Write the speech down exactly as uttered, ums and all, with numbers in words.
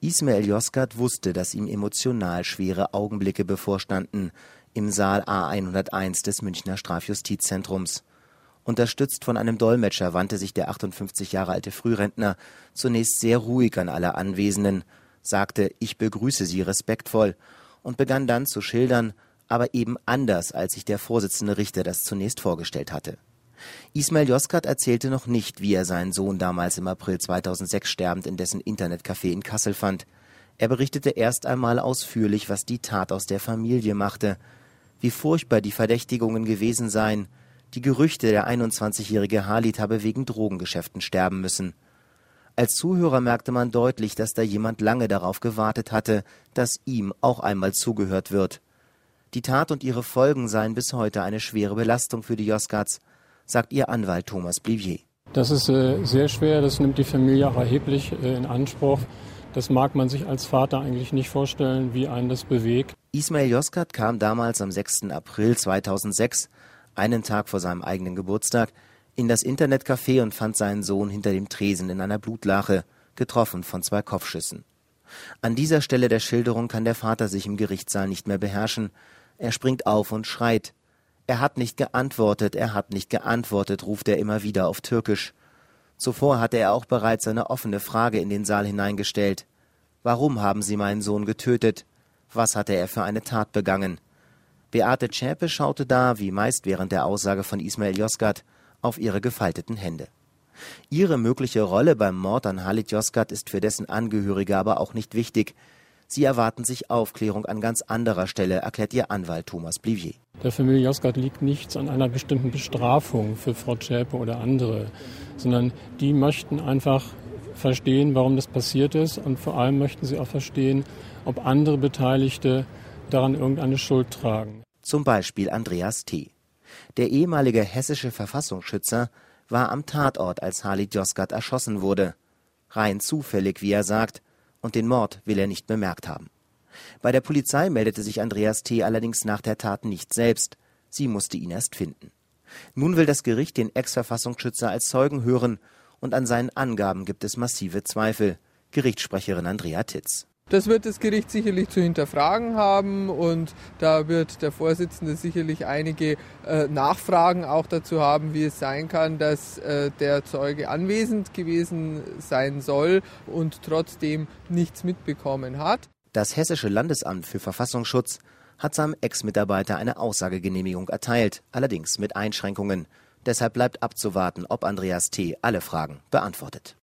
Ismail Yozgat wusste, dass ihm emotional schwere Augenblicke bevorstanden im Saal A hunderteins des Münchner Strafjustizzentrums. Unterstützt von einem Dolmetscher wandte sich der achtundfünfzig Jahre alte Frührentner zunächst sehr ruhig an alle Anwesenden, sagte, ich begrüße Sie respektvoll und begann dann zu schildern, aber eben anders, als sich der Vorsitzende Richter das zunächst vorgestellt hatte. Ismail Yozgat erzählte noch nicht, wie er seinen Sohn damals im April zweitausendsechs sterbend in dessen Internetcafé in Kassel fand. Er berichtete erst einmal ausführlich, was die Tat aus der Familie machte, wie furchtbar die Verdächtigungen gewesen seien. Die Gerüchte, der einundzwanzigjährige Halit habe wegen Drogengeschäften sterben müssen. Als Zuhörer merkte man deutlich, dass da jemand lange darauf gewartet hatte, dass ihm auch einmal zugehört wird. Die Tat und ihre Folgen seien bis heute eine schwere Belastung für die Yozgats, sagt ihr Anwalt Thomas Blivier. Das ist äh, sehr schwer, das nimmt die Familie auch erheblich äh, in Anspruch. Das mag man sich als Vater eigentlich nicht vorstellen, wie einen das bewegt. Ismail Yozgat kam damals am sechsten April zweitausendsechs, einen Tag vor seinem eigenen Geburtstag, in das Internetcafé und fand seinen Sohn hinter dem Tresen in einer Blutlache, getroffen von zwei Kopfschüssen. An dieser Stelle der Schilderung kann der Vater sich im Gerichtssaal nicht mehr beherrschen. Er springt auf und schreit. Er hat nicht geantwortet, er hat nicht geantwortet, ruft er immer wieder auf Türkisch. Zuvor hatte er auch bereits eine offene Frage in den Saal hineingestellt. Warum haben Sie meinen Sohn getötet? Was hatte er für eine Tat begangen? Beate Zschäpe schaute da, wie meist während der Aussage von Ismail Yozgat, auf ihre gefalteten Hände. Ihre mögliche Rolle beim Mord an Halit Yozgat ist für dessen Angehörige aber auch nicht wichtig. Sie erwarten sich Aufklärung an ganz anderer Stelle, erklärt ihr Anwalt Thomas Blivier. Der Familie Yozgat liegt nichts an einer bestimmten Bestrafung für Frau Zschäpe oder andere, sondern die möchten einfach verstehen, warum das passiert ist, und vor allem möchten sie auch verstehen, ob andere Beteiligte daran irgendeine Schuld tragen. Zum Beispiel Andreas T. Der ehemalige hessische Verfassungsschützer war am Tatort, als Halit Yozgat erschossen wurde. Rein zufällig, wie er sagt, und den Mord will er nicht bemerkt haben. Bei der Polizei meldete sich Andreas T. allerdings nach der Tat nicht selbst. Sie musste ihn erst finden. Nun will das Gericht den Ex-Verfassungsschützer als Zeugen hören, und an seinen Angaben gibt es massive Zweifel. Gerichtssprecherin Andrea Titz. Das wird das Gericht sicherlich zu hinterfragen haben, und da wird der Vorsitzende sicherlich einige äh, Nachfragen auch dazu haben, wie es sein kann, dass äh, der Zeuge anwesend gewesen sein soll und trotzdem nichts mitbekommen hat. Das Hessische Landesamt für Verfassungsschutz hat seinem Ex-Mitarbeiter eine Aussagegenehmigung erteilt, allerdings mit Einschränkungen. Deshalb bleibt abzuwarten, ob Andreas T. alle Fragen beantwortet.